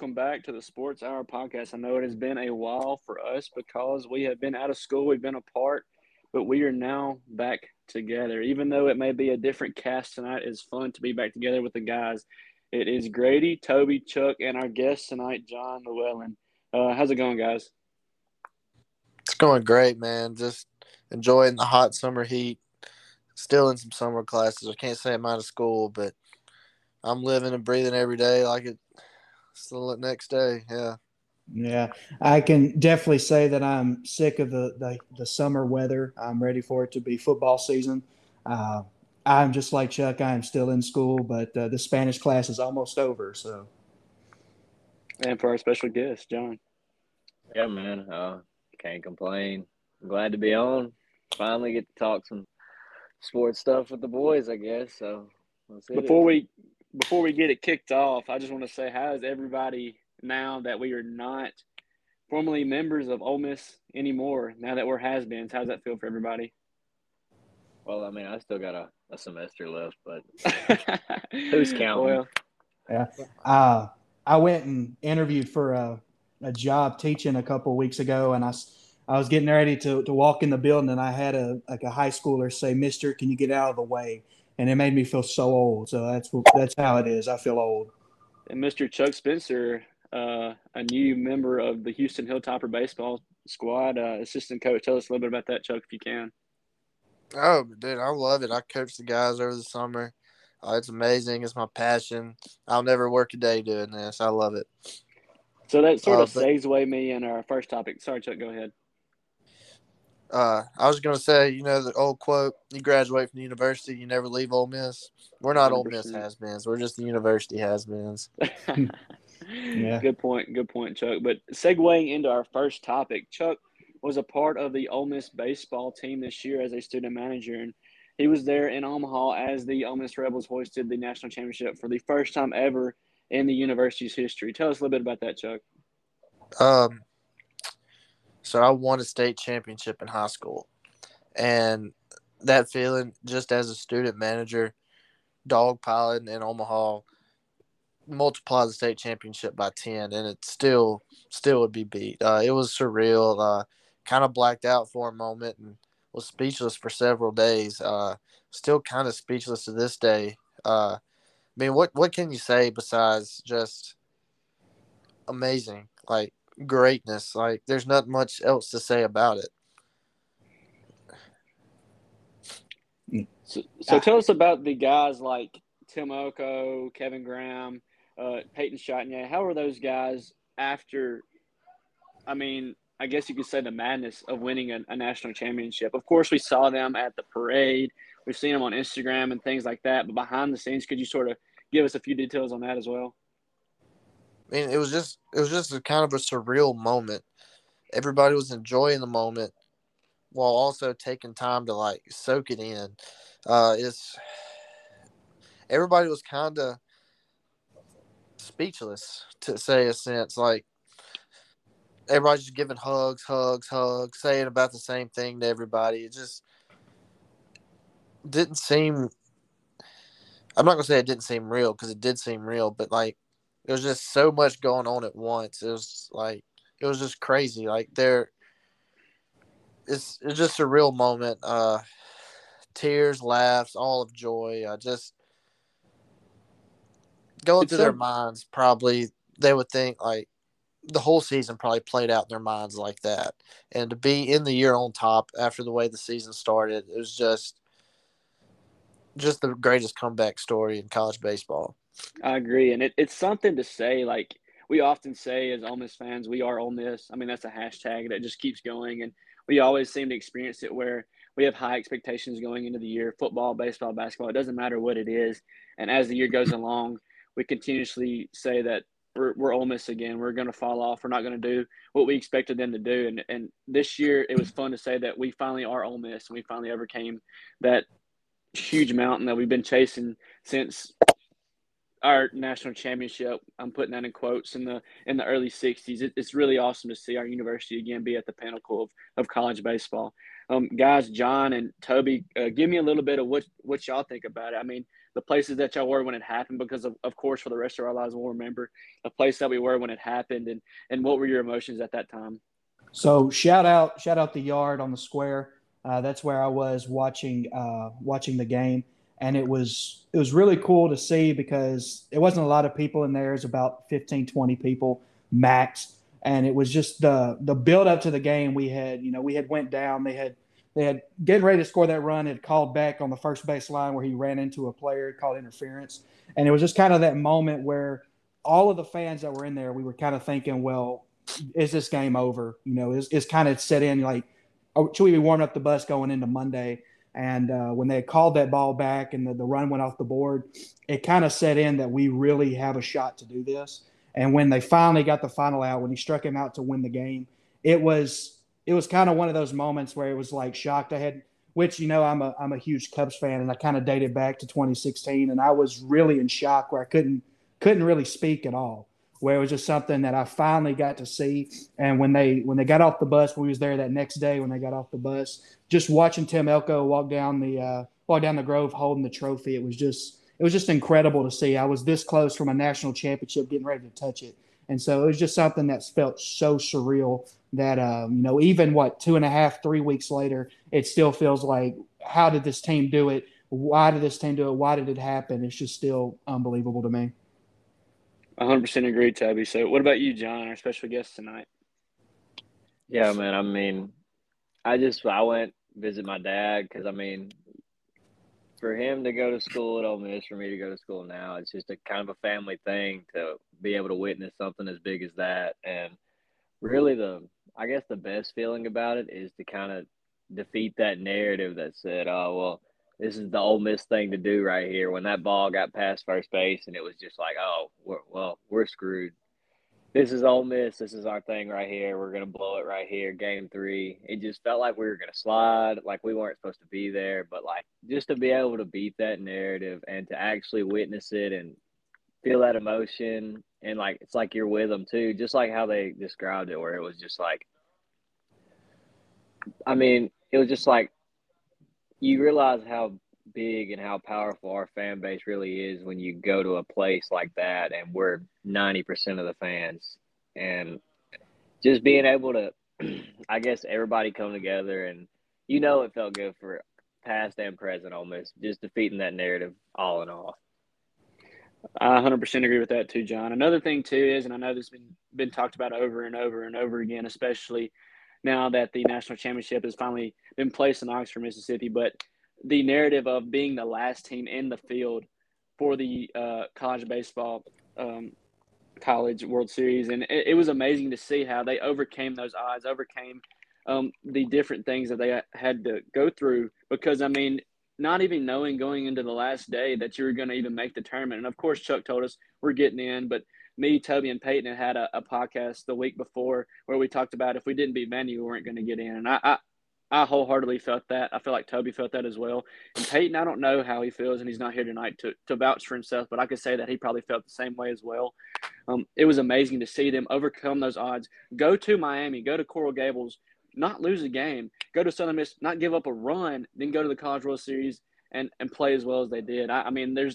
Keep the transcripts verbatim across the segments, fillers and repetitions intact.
welcome back to the Sports Hour podcast. I know it has been a while for us because we have been out of school, we've been apart, but we are now back together. Even though it may be a different cast tonight, it's fun to be back together with the guys. It is Grady, Toby, Chuck, and our guest tonight, John Llewellyn. Uh, how's it going, guys? It's going great, man. Just enjoying the hot summer heat. Still in some summer classes. I can't say I'm out of school, but I'm living and breathing every day like it's the next day. Yeah. Yeah, I can definitely say that I'm sick of the, the, the summer weather. I'm ready for it to be football season. Uh, I'm just like Chuck. I am still in school, but uh, the Spanish class is almost over. So, And for our special guest, John. Yeah, man. Uh, can't complain. I'm glad to be on. Finally get to talk some sports stuff with the boys, I guess. So let's hit Before it. we before we get it kicked off, I just want to say, how is everybody now that we are not formally members of Ole Miss anymore? Now that we're has-beens, how does that feel for everybody? Well, I mean, I still got a, a semester left, but who's counting? Well, yeah. Uh, I went and interviewed for a, a job teaching a couple of weeks ago, and I, s- I was getting ready to, to walk in the building, and I had a like a high schooler say, "Mister, can you get out of the way?" And it made me feel so old. So that's that's how it is. I feel old. and Mister Chuck Spencer, uh, a new member of the Houston Hilltopper baseball squad, uh, assistant coach. Tell us a little bit about that, Chuck, if you can. Oh, dude, I love it. I coached the guys over the summer. Uh, it's amazing. It's my passion. I'll never work a day doing this. I love it. So that sort Uh, of but segue me in our first topic. Sorry, Chuck, go ahead. uh, I was going to say, you know, the old quote, you graduate from the university, you never leave Ole Miss. We're not Ole Miss one hundred has-beens. We're just the university has-beens. percent. Yeah. Good point. Good point, Chuck. But segueing into our first topic, Chuck was a part of the Ole Miss baseball team this year as a student manager, and he was there in Omaha as the Ole Miss Rebels hoisted the national championship for the first time ever in the university's history. Tell us a little bit about that, Chuck. Um, so I won a state championship in high school. And that feeling, just as a student manager, dog pilot in Omaha, multiply the state championship by ten, and it still still would be beat. Uh, it was surreal. Uh, kind of blacked out for a moment and was speechless for several days. Uh, still kind of speechless to this day. Uh, I mean, what what can you say besides just amazing, like greatness? Like, there's not much else to say about it. So, so tell us about the guys like Tim Oko, Kevin Graham, uh, Peyton Chatagnier. How are those guys after, I mean, I guess you could say the madness of winning a, a national championship? Of course, we saw them at the parade. We've seen them on Instagram and things like that. But behind the scenes, could you sort of give us a few details on that as well? I mean, it was just it was just a kind of a surreal moment. Everybody was enjoying the moment while also taking time to like soak it in. Uh, it's everybody was kind of speechless to say a sense. Like, everybody's just giving hugs, hugs, hugs, saying about the same thing to everybody. It just didn't seem. I'm not gonna say it didn't seem real because it did seem real, but like there was just so much going on at once. It was like it was just crazy. Like there, it's it's just a real moment. Uh, tears, laughs, all of joy. I just going It's through their some, minds. Probably they would think like the whole season probably played out in their minds like that. And to be in the year on top after the way the season started, it was just just the greatest comeback story in college baseball. I agree. And it, it's something to say, like we often say as Ole Miss fans, we are Ole Miss. I mean, that's a hashtag that just keeps going. And we always seem to experience it where we have high expectations going into the year, football, baseball, basketball. It doesn't matter what it is. And as the year goes along, we continuously say that we're, we're Ole Miss again. We're going to fall off. We're not going to do what we expected them to do. And, and this year, it was fun to say that we finally are Ole Miss and we finally overcame that huge mountain that we've been chasing since our national championship. I'm putting that in quotes in the in the early sixties. It, it's really awesome to see our university again be at the pinnacle of, of college baseball. Um, guys, John and Toby, uh, give me a little bit of what what y'all think about it. I mean, the places that y'all were when it happened, because of, of course, for the rest of our lives, we'll remember the place that we were when it happened, and and what were your emotions at that time? So shout out, shout out the yard on the square. Uh, that's where I was watching uh, watching the game, and it was it was really cool to see because it wasn't a lot of people in there. It was about fifteen, twenty people max, and it was just the the build up to the game. We had you know we had went down. They had they had getting ready to score that run. Had called back on the first base line where he ran into a player, called interference, and it was just kind of that moment where all of the fans that were in there, we were kind of thinking, well, is this game over? You know, is is kind of set in like, oh, should we be warming up the bus going into Monday? And uh, when they called that ball back and the, the run went off the board, it kind of set in that we really have a shot to do this. And when they finally got the final out, when he struck him out to win the game, it was it was kind of one of those moments where it was like shocked. I had, which you know, I'm a I'm a huge Cubs fan, and I kind of dated back to twenty sixteen, and I was really in shock where I couldn't couldn't really speak at all, where it was just something that I finally got to see. And when they when they got off the bus, when we was there that next day, when they got off the bus, just watching Tim Elko walk down the uh, walk down the Grove holding the trophy, it was just it was just incredible to see. I was this close from a national championship, getting ready to touch it, and so it was just something that felt so surreal that um, you know, even what two and a half, three weeks later, it still feels like, how did this team do it? Why did this team do it? Why did it happen? It's just still unbelievable to me. one hundred percent agree, Toby. So what about you, John, our special guest tonight? Yeah, man. I mean, I just I went visit my dad because, I mean, for him to go to school at Ole Miss, for me to go to school now, it's just a kind of a family thing to be able to witness something as big as that. And really the I guess the best feeling about it is to kind of defeat that narrative that said, oh, well, this is the Ole Miss thing to do right here. When that ball got past first base and it was just like, oh, we're, well, we're screwed. This is Ole Miss. This is our thing right here. We're going to blow it right here, game three. It just felt like we were going to slide, like we weren't supposed to be there. But, like, just to be able to beat that narrative and to actually witness it and feel that emotion, and, like, it's like you're with them too, just like how they described it, where it was just like, I mean, it was just like you realize how big and how powerful our fan base really is when you go to a place like that and we're ninety percent of the fans. And just being able to, I guess, everybody come together, and you know it felt good for past and present Ole Miss, just defeating that narrative all in all. I one hundred percent agree with that too, John. Another thing too is, and I know this has been, been talked about over and over and over again, especially now that the national championship has finally been placed in Oxford, Mississippi, but the narrative of being the last team in the field for the uh, college baseball um, college World Series. And it, it was amazing to see how they overcame those odds, overcame um, the different things that they had to go through, because, I mean, not even knowing going into the last day that you were going to even make the tournament. And, of course, Chuck told us we're getting in, but me, Toby, and Peyton had had a, a podcast the week before where we talked about if we didn't beat Vandy, we weren't going to get in. And I, I, I wholeheartedly felt that. I feel like Toby felt that as well. And Peyton, I don't know how he feels, and he's not here tonight to, to vouch for himself, but I could say that he probably felt the same way as well. Um, it was amazing to see them overcome those odds, go to Miami, go to Coral Gables, not lose a game, go to Southern Miss, not give up a run, then go to the College World Series and, and play as well as they did. I, I mean, there's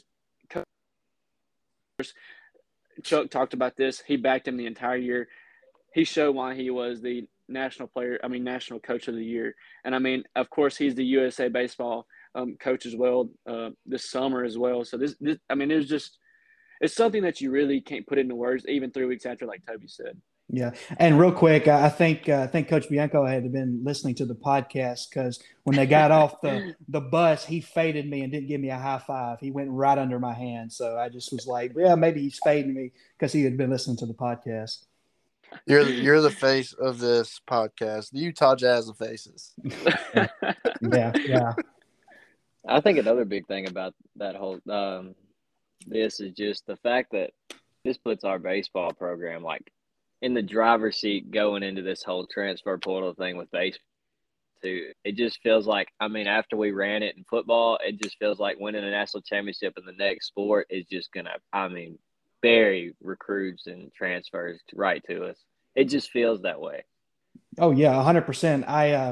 – Chuck talked about this. He backed him the entire year. He showed why he was the national player, I mean, national coach of the year. And, I mean, of course, he's the U S A Baseball um, coach as well uh, this summer as well. So, this, this, I mean, it was just – it's something that you really can't put into words even three weeks after, like Toby said. Yeah, and real quick, I think uh, I think Coach Bianco had been listening to the podcast, because when they got off the, the bus, he faded me and didn't give me a high five. He went right under my hand, so I just was like, "Yeah, maybe he's fading me because he had been listening to the podcast." You're the, you're the face of this podcast, the Utah Jazz of faces. yeah, yeah. I think another big thing about that whole um, this is just the fact that this puts our baseball program like in the driver's seat going into this whole transfer portal thing with baseball too. It just feels like, I mean, after we ran it in football, it just feels like winning a national championship in the next sport is just going to, I mean, bury recruits and transfers right to us. It just feels that way. Oh yeah, one hundred percent. I uh,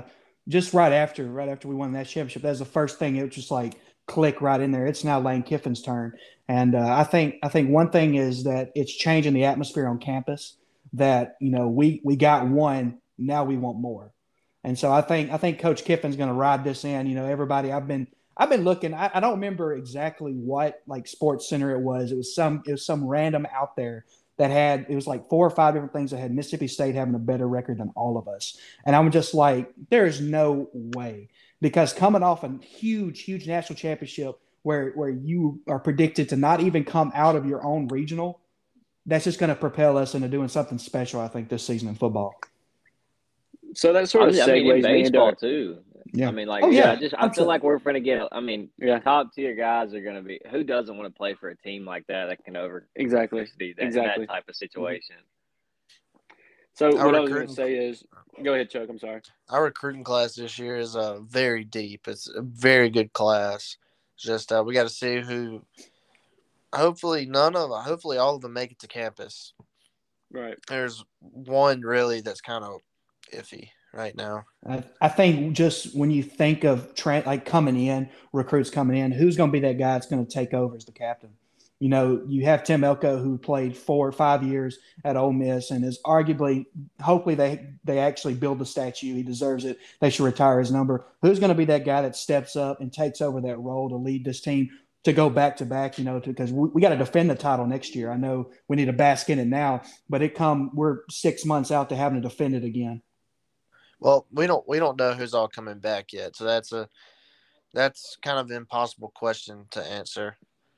just right after, right after we won that championship. That was the first thing. It was just like click right in there. It's now Lane Kiffin's turn, and uh, I think I think one thing is that it's changing the atmosphere on campus. That you know we we got one, now we want more, and so I think I think Coach Kiffin's going to ride this in. You know, everybody. I've been I've been looking. I, I don't remember exactly what like Sports Center it was. It was some it was some random out there that had it was like four or five different things that had Mississippi State having a better record than all of us. And I'm just like, there's no way. Because coming off a huge, huge national championship where where you are predicted to not even come out of your own regional, that's just going to propel us into doing something special, I think, this season in football. So that sort of I mean, segues in me into baseball our, too. Yeah. I mean, like, Oh, yeah, yeah. I just I feel Absolutely. like we're going to get. I mean, Yeah. top tier guys are going to be. Who doesn't want to play for a team like that that can over Exactly. adversity, that, Exactly. that type of situation? So Our what I was going recruiting- to say is, go ahead, Chuck. I'm sorry. Our recruiting class this year is uh, very deep. It's a very good class. Just uh, we got to see who. Hopefully, none of. Hopefully, all of them make it to campus. Right. There's one really that's kind of iffy right now. I, I think just when you think of tra- like coming in, recruits coming in, who's going to be that guy that's going to take over as the captain? You know, you have Tim Elko, who played four or five years at Ole Miss and is arguably, hopefully they they actually build the statue. He deserves it. They should retire his number. Who's going to be that guy that steps up and takes over that role to lead this team to go back to back, you know, because we, we got to defend the title next year. I know we need to bask in it now, but it come we're six months out to having to defend it again. Well, we don't we don't know who's all coming back yet, so that's a that's kind of an impossible question to answer.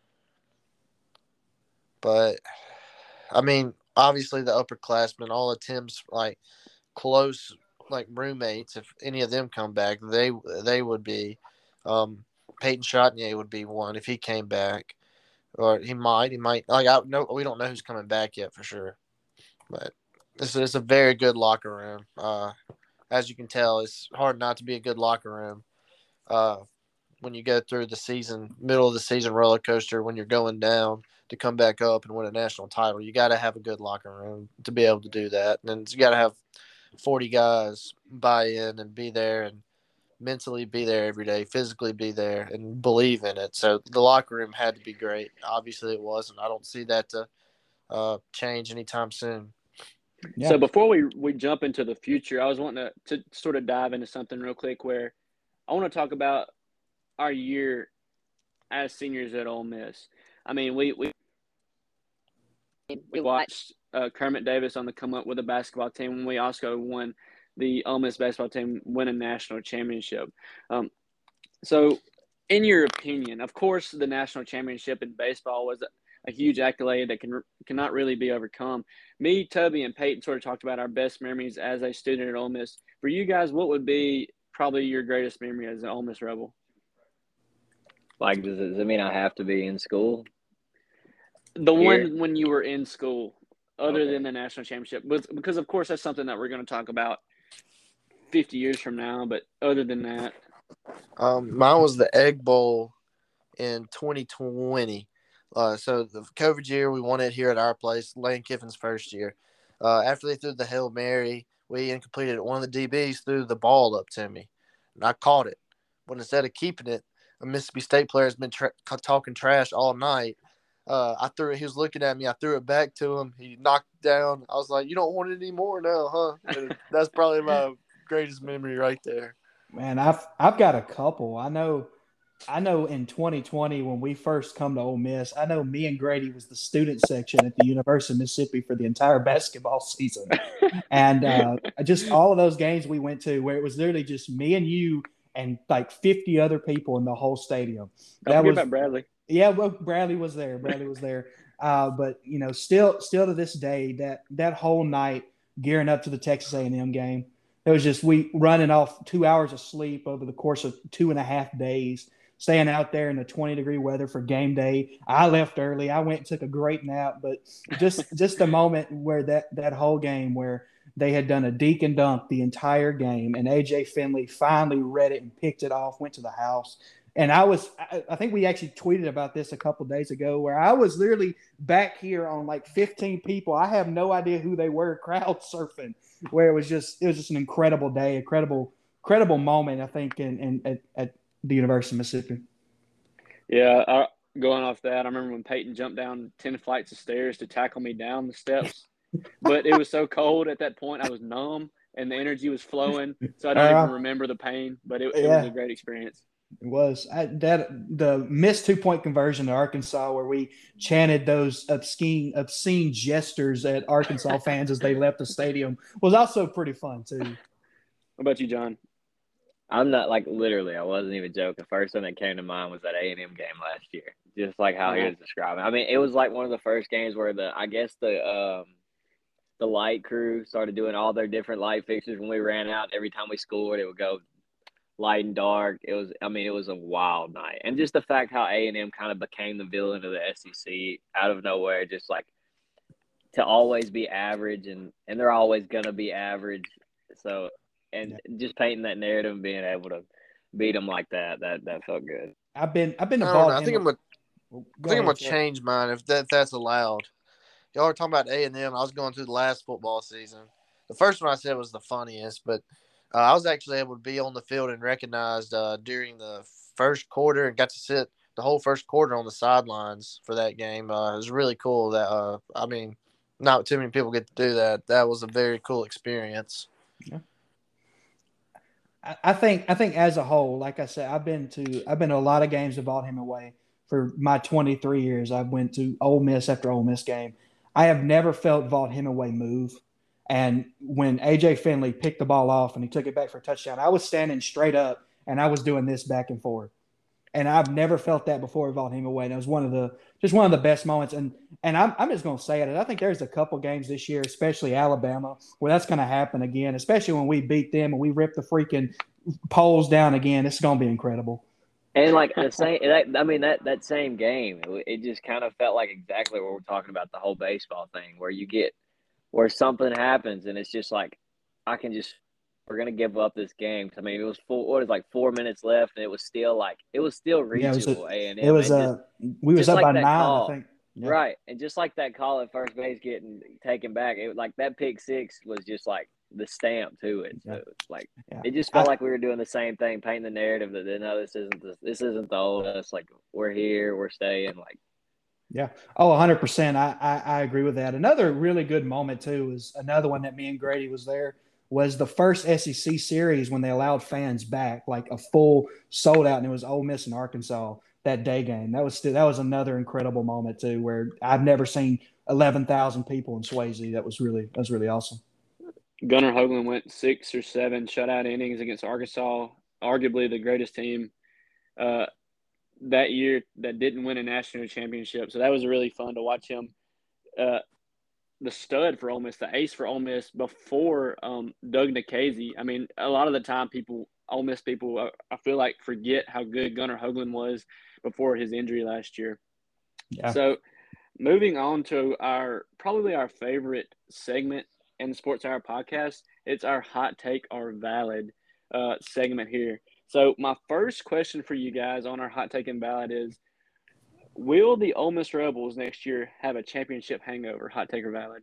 But I mean, obviously the upperclassmen, all of Tim's like close like roommates, if any of them come back, they they would be. Um, Peyton Chatinier would be one if he came back, or he might he might like I know we don't know who's coming back yet for sure, but this is a very good locker room. Uh, as you can tell, it's hard not to be a good locker room. Uh, when you go through the season, middle of the season roller coaster, when you're going down to come back up and win a national title, you got to have a good locker room to be able to do that. And you got to have forty guys buy in and be there and mentally be there every day, physically be there and believe in it. So the locker room had to be great. Obviously it was, and I don't see that to uh, change anytime soon. Yeah. So before we, we jump into the future, I was wanting to, to sort of dive into something real quick where I want to talk about our year as seniors at Ole Miss. I mean, we we, we watched uh, Kermit Davis on the come up with a basketball team when we also won the Ole Miss basketball team win a national championship. Um, so in your opinion, of course, the national championship in baseball was a, a huge accolade that can cannot really be overcome. Me, Toby, and Peyton sort of talked about our best memories as a student at Ole Miss. For you guys, what would be probably your greatest memory as an Ole Miss Rebel? Like, does it, does it mean I have to be in school? The Here? one when you were in school, other Okay. than the national championship. But, because, of course, that's something that we're going to talk about fifty years from now. But other than that. Um, mine was the Egg Bowl in twenty twenty. Uh, so the COVID year, we won it here at our place, Lane Kiffin's first year. Uh, after they threw the Hail Mary, we incompleted it. One of the D Bs threw the ball up to me, and I caught it. But instead of keeping it, a Mississippi State player has been tra- talking trash all night. Uh, I threw it. He was looking at me. I threw it back to him. He knocked it down. I was like, "You don't want it anymore now, huh?" And that's probably my greatest memory right there. Man, I've I've got a couple. I know I know in twenty twenty when we first come to Ole Miss, I know me and Grady was the student section at the University of Mississippi for the entire basketball season. And uh, just all of those games we went to where it was literally just me and you and like fifty other people in the whole stadium. Don't That forget was about Bradley. Yeah, well, Bradley was there. Bradley was there. Uh, but you know, still, still to this day, that that whole night gearing up to the Texas A and M game, it was just we running off two hours of sleep over the course of two and a half days, staying out there in the twenty degree weather for game day. I left early. I went and took a great nap, but just just a moment where that that whole game where they had done a deke and dunk the entire game, and A J Finley finally read it and picked it off, went to the house. And I was, I think we actually tweeted about this a couple of days ago where I was literally back here on like fifteen people. I have no idea who they were, crowd surfing, where it was just, it was just an incredible day, incredible incredible moment, I think, in, in at, at the University of Mississippi. Yeah, I, going off that, I remember when Peyton jumped down ten flights of stairs to tackle me down the steps. But it was so cold at that point, I was numb, and the energy was flowing, so I don't Uh, even remember the pain. But it, it yeah. was a great experience. It was I, that the missed two point conversion to Arkansas, where we chanted those obscene obscene gestures at Arkansas fans as they left the stadium, was also pretty fun too. What about you, John? I'm not like literally. I wasn't even joking. The first thing that came to mind was that A and M game last year, just like how he was describing. I mean, it was like one of the first games where the I guess the um, the light crew started doing all their different light fixtures when we ran out. Every time we scored, it would go light and dark. It was, I mean, it was a wild night. And just the fact how A and M kind of became the villain of the S E C out of nowhere, just like to always be average, and, and they're always going to be average. So, and yeah. just painting that narrative and being able to beat them like that, that, that felt good. I've been, I've been I, involved. I think in I'm going I think I'm going to change mine if that, if that's allowed. Y'all are talking about A and M. I was going through the last football season. The first one I said was the funniest, but Uh, I was actually able to be on the field and recognized uh, during the first quarter and got to sit the whole first quarter on the sidelines for that game. Uh, it was really cool. That uh, I mean, not too many people get to do that. That was a very cool experience. Yeah. I, I think I think as a whole, like I said, I've been to I've been to a lot of games of Vaught Hemingway for my twenty-three years. I've went to Ole Miss after Ole Miss game. I have never felt Vaught Hemingway move. And when A J Finley picked the ball off and he took it back for a touchdown, I was standing straight up and I was doing this back and forth. And I've never felt that before Vaught Hemingway. And it was one of the just one of the best moments. And and I'm I'm just gonna say it. I think there's a couple games this year, especially Alabama, where that's gonna happen again, especially when we beat them and we rip the freaking poles down again. It's gonna be incredible. And like the same, that, I mean that that same game, it, it just kind of felt like exactly what we're talking about, the whole baseball thing, where you get where something happens and it's just like, I can just, we're going to give up this game. I mean, it was four, what was like four minutes left and it was still like, it was still reachable. Yeah, it was, a, it was uh, we was up like by nine, call, I think. Yeah. Right. And just like that call at first base getting taken back, it like that pick six was just like the stamp to it. So it's like, yeah. it just felt I, like we were doing the same thing, painting the narrative that, no, this isn't, the, this isn't the old us. Like we're here, we're staying, like, yeah. Oh, one hundred percent. I, I, I agree with that. Another really good moment, too, is another one that me and Grady was there, was the first S E C series when they allowed fans back, like a full sold out, and it was Ole Miss and Arkansas, that day game. That was still, that was another incredible moment, too, where I've never seen eleven thousand people in Swayze. That was really that was really awesome. Gunnar Hoagland went six or seven shutout innings against Arkansas, arguably the greatest team uh, that year that didn't win a national championship. So that was really fun to watch him, uh, the stud for Ole Miss, the ace for Ole Miss before um, Doug Nikhazy. I mean, a lot of the time people, Ole Miss people, uh, I feel like forget how good Gunnar Hoagland was before his injury last year. Yeah. So moving on to our, probably our favorite segment in the Sports Hour podcast, it's our hot take or valid uh, segment here. So my first question for you guys on our hot take and ballot is, will the Ole Miss Rebels next year have a championship hangover? Hot take or valid?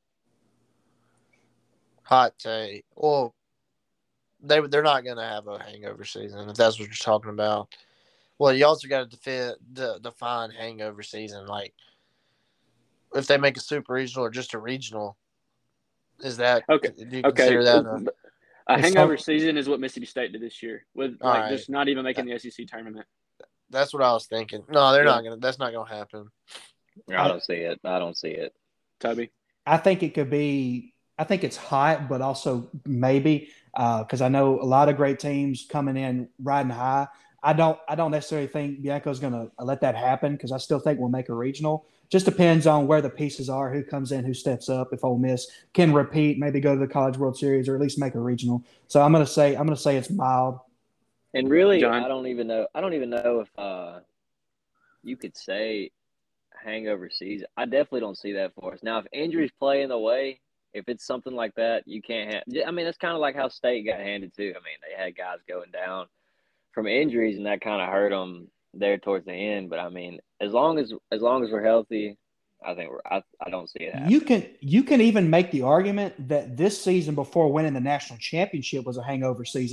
Hot take. Well, they they're not going to have a hangover season if that's what you're talking about. Well, you also got to defend, de, define hangover season. Like, if they make a super regional or just a regional, is that okay? Do you okay. consider that a, a hangover season is what Mississippi State did this year, with like right. just not even making the S E C tournament. That's what I was thinking. No, they're yeah. not gonna. That's not gonna happen. I don't see it. I don't see it. Toby, I think it could be. I think it's hot, but also maybe because uh, I know a lot of great teams coming in riding high. I don't. I don't necessarily think Bianco's going to let that happen because I still think we'll make a regional. Just depends on where the pieces are, who comes in, who steps up. If Ole Miss can repeat, maybe go to the College World Series or at least make a regional. So I'm going to say I'm going to say it's mild. And really, John? I don't even know. I don't even know if uh, you could say hangover season. I definitely don't see that for us. Now, if injuries play in the way, if it's something like that, you can't have. I mean, that's kind of like how State got handed too. I mean, they had guys going down from injuries, and that kind of hurt them there towards the end. But I mean, as long as as long as we're healthy, I think we're. I, I don't see it happening. You can you can even make the argument that this season before winning the national championship was a hangover season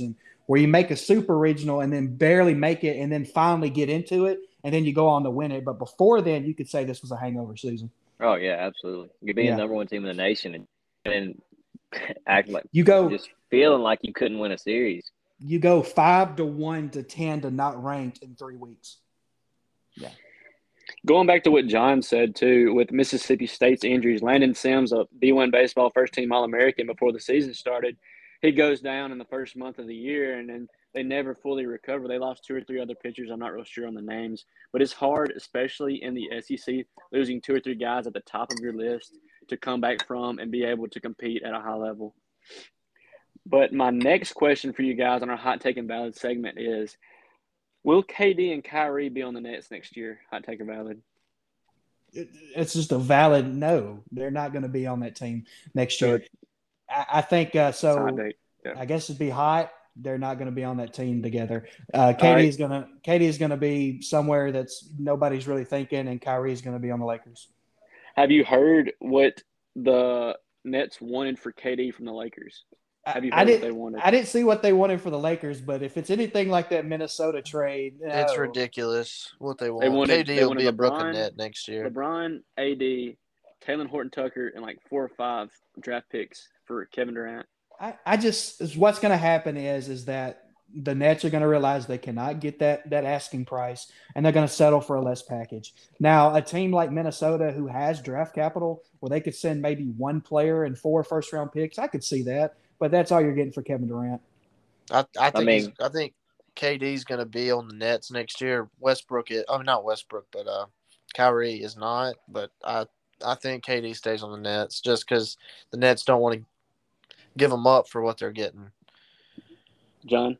where you make a super regional and then barely make it and then finally get into it, and then you go on to win it. But before then, you could say this was a hangover season. Oh, yeah, absolutely. You're being Yeah. the number one team in the nation and, and act like You go just feeling like you couldn't win a series. you go five to one to ten to not ranked in three weeks. Yeah. Going back to what John said, too, with Mississippi State's injuries, Landon Sims, a D one baseball first-team All-American before the season started, he goes down in the first month of the year, and then they never fully recover. They lost two or three other pitchers. I'm not real sure on the names. But it's hard, especially in the S E C, losing two or three guys at the top of your list to come back from and be able to compete at a high level. But my next question for you guys on our Hot Take and Valid segment is, will K D and Kyrie be on the Nets next year? Hot take or valid? It, it's just a valid no. They're not going to be on that team next So year. I, I think uh, It's a hot so. take. Yeah. I guess it'd be hot. They're not going to be on that team together. Uh, K D is right. going to K D is going to be somewhere that's nobody's really thinking, and Kyrie is going to be on the Lakers. Have you heard what the Nets wanted for K D from the Lakers? Have you I, I heard what didn't. they wanted? I didn't see what they wanted for the Lakers, but if it's anything like that Minnesota trade, It's no. ridiculous what they want. They wanted- K D they will wanted be a Brooklyn LeBron- Net next year. LeBron, A D, Taylor Horton Tucker, and like four or five draft picks for Kevin Durant. I, I just is what's going to happen is is that the Nets are going to realize they cannot get that that asking price, and they're going to settle for a less package. Now, a team like Minnesota who has draft capital, where they could send maybe one player and four first round picks, I could see that. But that's all you're getting for Kevin Durant. I, I think mean- he's, I think K D's going to be on the Nets next year. Westbrook is, I mean not Westbrook, but uh, Kyrie is not. But I I think K D stays on the Nets just because the Nets don't want to give them up for what they're getting. John?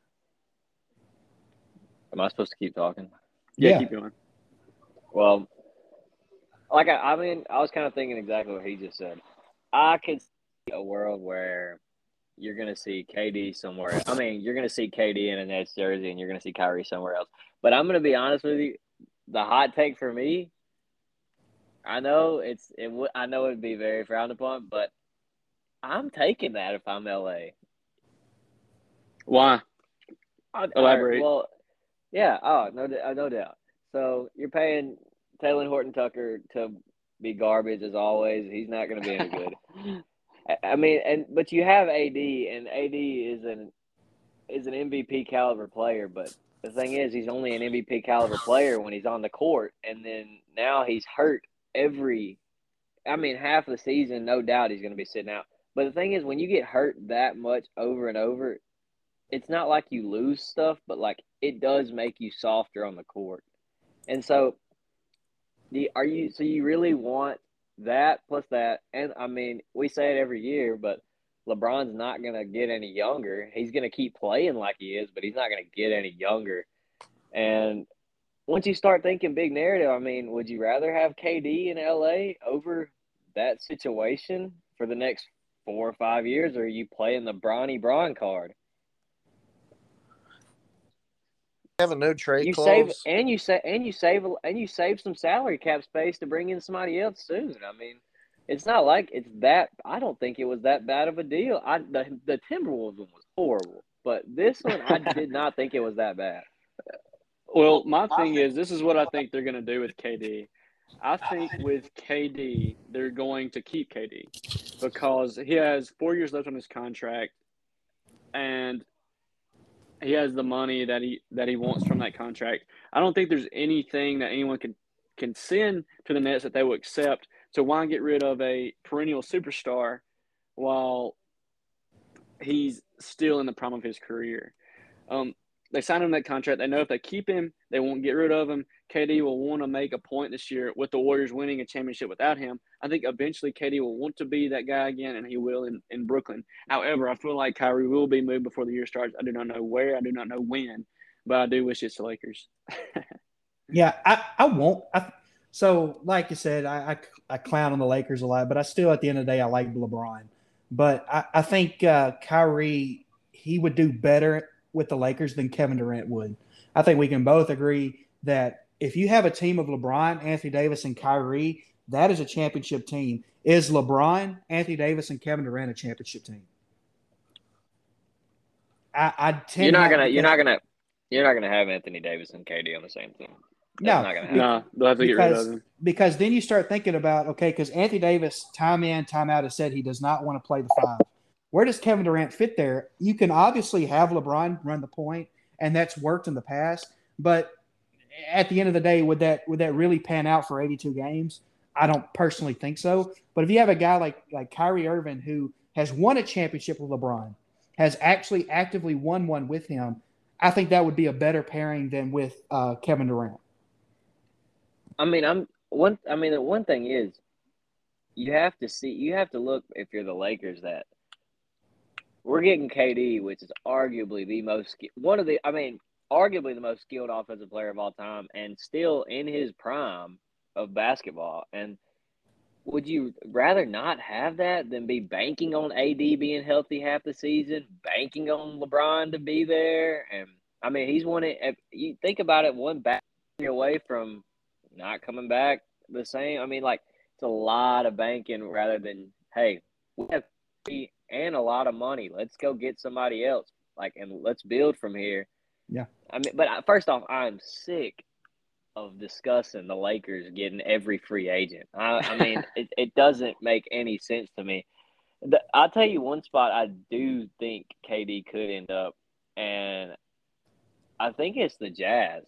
Am I supposed to keep talking? Yeah, Yeah. keep going. Well, like I, I mean, I was kind of thinking exactly what he just said. I could see a world where you're going to see K D somewhere. I mean, you're going to see K D in a Nets jersey, and you're going to see Kyrie somewhere else. But I'm going to be honest with you. The hot take for me, I know it's it. W- I know it'd be very frowned upon, but I'm taking that if I'm L A. Why? I- Elaborate. I- well, yeah. Oh, no, d- uh, no doubt. So you're paying Taylor Horton Tucker to be garbage as always. He's not going to be any good. I- I mean, and but you have A D, and A D is an is an M V P caliber player. But the thing is, he's only an M V P caliber player when he's on the court, and then now he's hurt every. I mean, half the season, no doubt he's going to be sitting out. But the thing is, when you get hurt that much over and over, it's not like you lose stuff, but like it does make you softer on the court. And so, the are you so you really want that plus that? And I mean, we say it every year, but LeBron's not gonna get any younger. He's gonna keep playing like he is, but he's not gonna get any younger. And once you start thinking big narrative, I mean, would you rather have K D in L A over that situation for the next four or five years, or are you playing the Bronny Braun card? Have a no trade You clause. save and you say and you save and you save some salary cap space to bring in somebody else soon. I mean, it's not like it's that. I don't think it was that bad of a deal. I the the Timberwolves one was horrible, but this one I did not think it was that bad. Well, my thing is, this is what I think they're going to do with K D. I think with K D, they're going to keep K D because he has four years left on his contract, and he has the money that he that he wants from that contract. I don't think there's anything that anyone can can send to the Nets that they will accept. So why get rid of a perennial superstar while he's still in the prime of his career? Um, they signed him that contract. They know if they keep him, they won't get rid of him. K D will want to make a point this year with the Warriors winning a championship without him. I think eventually K D will want to be that guy again, and he will in, in Brooklyn. However, I feel like Kyrie will be moved before the year starts. I do not know where. I do not know when, but I do wish it's the Lakers. Yeah, I, I won't. I, so, like you said, I, I I clown on the Lakers a lot, but I still, at the end of the day, I like LeBron. But I, I think uh, Kyrie, he would do better with the Lakers than Kevin Durant would. I think we can both agree that if you have a team of LeBron, Anthony Davis, and Kyrie, that is a championship team. Is LeBron, Anthony Davis, and Kevin Durant a championship team? I, I tend You're not not gonna. because, You're not gonna. You're not gonna have Anthony Davis and K D on the same team. That's no, not gonna happen. No, they'll have to get rid of because him. because then you start thinking about okay, because Anthony Davis time in time out has said he does not want to play the five. Where does Kevin Durant fit there? You can obviously have LeBron run the point, and that's worked in the past. But at the end of the day, would that would that really pan out for eighty-two games? I don't personally think so. But if you have a guy like like Kyrie Irving who has won a championship with LeBron, has actually actively won one with him, I think that would be a better pairing than with uh, Kevin Durant. I mean, I'm one. I mean, the one thing is, you have to see. You have to look if you're the Lakers that we're getting K D, which is arguably the most one of the. I mean, arguably the most skilled offensive player of all time, and still in his prime of basketball. And would you rather not have that than be banking on A D being healthy half the season, banking on LeBron to be there? And I mean, he's won it. If you think about it, one back away from not coming back the same. I mean, like it's a lot of banking rather than hey, we have free and a lot of money. Let's go get somebody else. Like, and let's build from here. Yeah. I mean, but first off, I'm sick of discussing the Lakers getting every free agent. I, I mean, it, it doesn't make any sense to me. The, I'll tell you one spot I do think K D could end up, and I think it's the Jazz.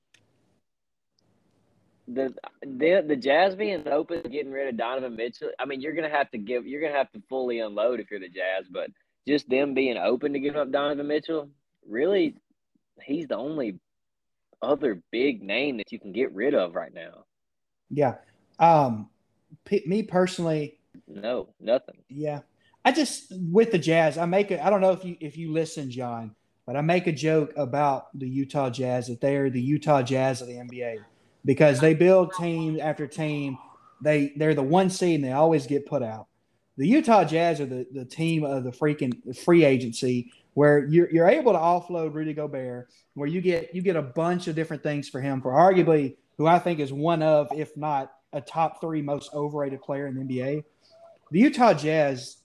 The the the Jazz being open, getting rid of Donovan Mitchell. I mean, you're gonna have to give, you're gonna have to fully unload if you're the Jazz. But just them being open to giving up Donovan Mitchell, really, he's the only other big name that you can get rid of right now. Yeah. Um, p- me personally, no, nothing. Yeah, I just with the Jazz, I make it. I don't know if you if you listen, John, but I make a joke about the Utah Jazz that they are the Utah Jazz of the N B A because they build team after team. They they're the one seed and they always get put out. The Utah Jazz are the, the team of the freaking free agency where you're you're able to offload Rudy Gobert, where you get you get a bunch of different things for him for arguably who I think is one of, if not a top three most overrated player in the N B A. The Utah Jazz,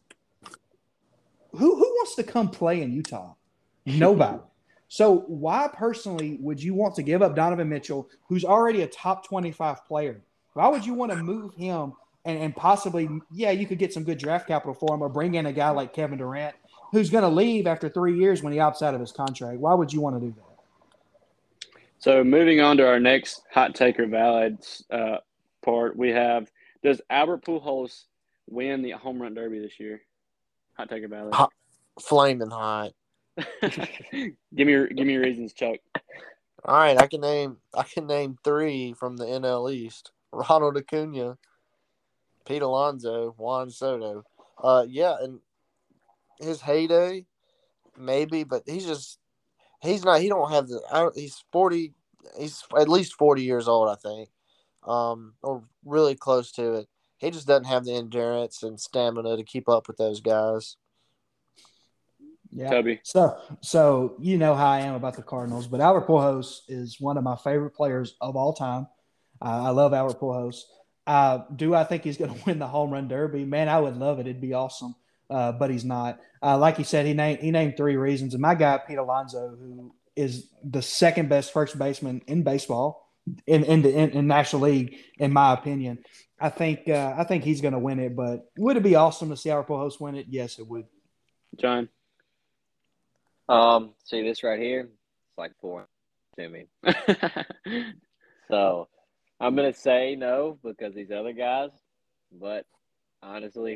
who who wants to come play in Utah? Nobody. So why personally would you want to give up Donovan Mitchell, who's already a top twenty-five player? Why would you want to move him and, and possibly, yeah, you could get some good draft capital for him or bring in a guy like Kevin Durant who's going to leave after three years when he opts out of his contract? Why would you want to do that? So moving on to our next hot take or valid uh, part, we have, does Albert Pujols win the home run derby this year? Hot take or valid? Hot, flaming hot. give me your give me your reasons, Chuck. All right, I can name I can name three from the N L East: Ronald Acuna, Pete Alonso, Juan Soto. Uh, yeah, and his heyday, maybe, but he's just he's not. He don't have the. I, he's forty. He's at least forty years old, I think, um, or really close to it. He just doesn't have the endurance and stamina to keep up with those guys. Yeah. Toby. So, so you know how I am about the Cardinals, but Albert Pujols is one of my favorite players of all time. Uh, I love Albert Pujols. Uh, do I think he's going to win the home run derby? Man, I would love it. It'd be awesome. Uh, but he's not. Uh, like he said, he named he named three reasons. And my guy, Pete Alonso, who is the second best first baseman in baseball in in the in, in National League, in my opinion. I think uh, I think he's going to win it. But would it be awesome to see Albert Pujols win it? Yes, it would. John. Um, see this right here? It's like four to me. So I'm gonna say no because these other guys, but honestly,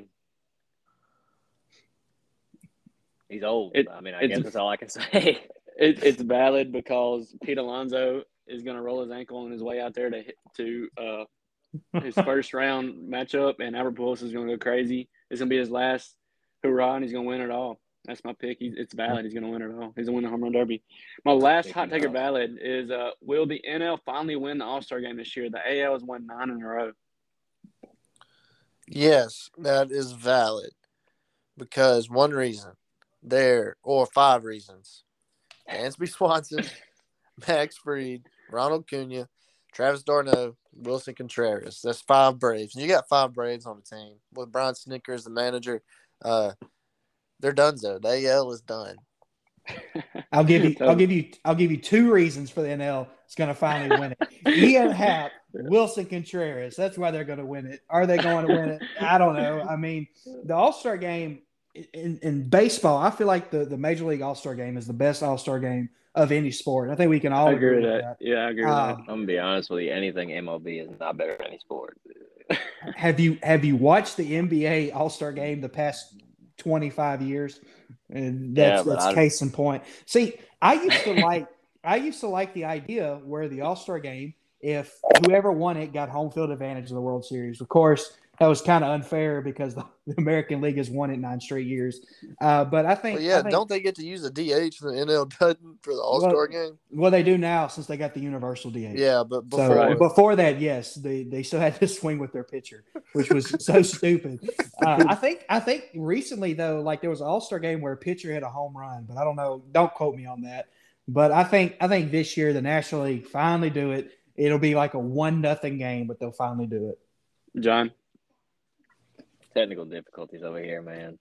he's old. It, I mean, I guess that's all I can say. It, it's valid because Pete Alonso is going to roll his ankle on his way out there to hit, to uh, his first round matchup, and Albert Pujols is going to go crazy. It's going to be his last hurrah, and he's going to win it all. That's my pick. He's, it's valid. He's going to win it all. He's going to win the home run derby. My last hot taker valid is uh, will the N L finally win the All-Star game this year? The A L has won nine in a row. Yes, that is valid because one reason there, or five reasons. Dansby Swanson, Max Fried, Ronald Acuna, Travis d'Arnaud, Wilson Contreras. That's five Braves. And you got five Braves on the team with Brian Snitker as the manager. Uh, they're donezo. The A L is done. I'll give you. I'll give you. I'll give you two reasons for the N L is going to finally win it. Ian Happ, Wilson Contreras. That's why they're going to win it. Are they going to win it? I don't know. I mean, the All-Star game in, in baseball, I feel like the, the Major League All-Star game is the best All-Star game of any sport. I think we can all I agree, agree with with that. that. Yeah, I agree with Um, that. I'm gonna be honest with you. Anything M L B is not better than any sport. Have you have you watched the N B A All-Star game the past twenty-five years? And that's Yeah, but that's I- case in point. See, I used to like I used to like the idea where the All-Star game, if whoever won it got home field advantage of the World Series. Of course, that was kind of unfair because the, the American League has won it nine straight years. Uh, but I think, Well, yeah, I think, don't they get to use a D H and the N L doesn't for the All Star well, game? Well, they do now since they got the universal D H. Yeah, but So before, Right. before that, yes, they, they still had to swing with their pitcher, which was so stupid. Uh, I think I think recently though, like there was an All Star game where a pitcher hit a home run, but I don't know. Don't quote me on that. But I think I think this year the National League finally do it. It'll be like a one nothing game, but they'll finally do it. John. Technical difficulties over here, man.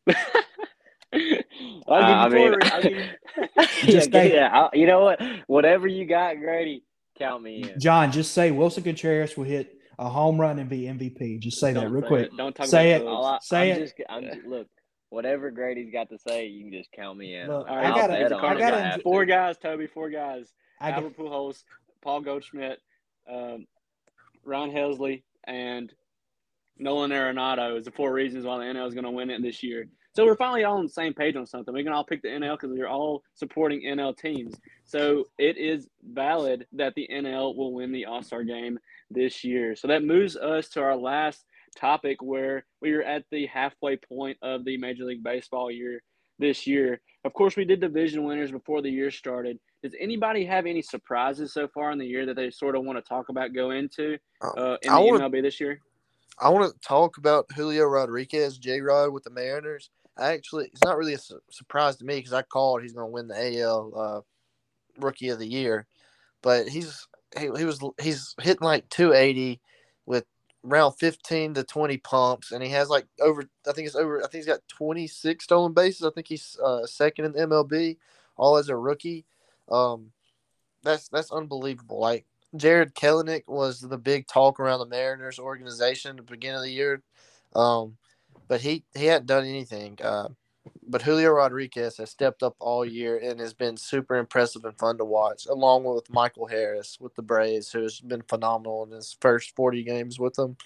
I'll I give you mean, four. I'll give you- Just yeah, say- yeah. I, you know what? Whatever you got, Grady, count me in. John, just say Wilson Contreras will hit a home run and be M V P. Just say that Don't real say quick. it. Don't talk Say about it. Cubs. All I, Say I'm it. Just, I'm just, look, whatever Grady's got to say, you can just count me in. Look, All I right, gotta- it's a I Cardinals gotta guy. enjoy- four guys, Toby. Four guys. I get, Albert Pujols, Paul Goldschmidt, um, Ron Helsley, and Nolan Arenado is the four reasons why the N L is going to win it this year. So we're finally all on the same page on something. We can all pick the N L because we're all supporting N L teams. So it is valid that the N L will win the All-Star game this year. So that moves us to our last topic where we are at the halfway point of the Major League Baseball year this year. Of course, we did division winners before the year started. Does anybody have any surprises so far in the year that they sort of want to talk about go into uh, in I the wanna- M L B this year? I want to talk about Julio Rodriguez, J Rod with the Mariners. I actually, it's not really a su- surprise to me because I called he's going to win the A L uh, Rookie of the Year, but he's he, he was he's hitting like two eighty with around fifteen to twenty pumps, and he has like over I think it's over I think he's got twenty-six stolen bases. I think he's uh, second in the M L B, all as a rookie. Um, that's that's unbelievable. Like Jared Kelenic was the big talk around the Mariners organization at the beginning of the year. Um, but he, he hadn't done anything. Uh, but Julio Rodriguez has stepped up all year and has been super impressive and fun to watch, along with Michael Harris with the Braves, who has been phenomenal in his first forty games with them.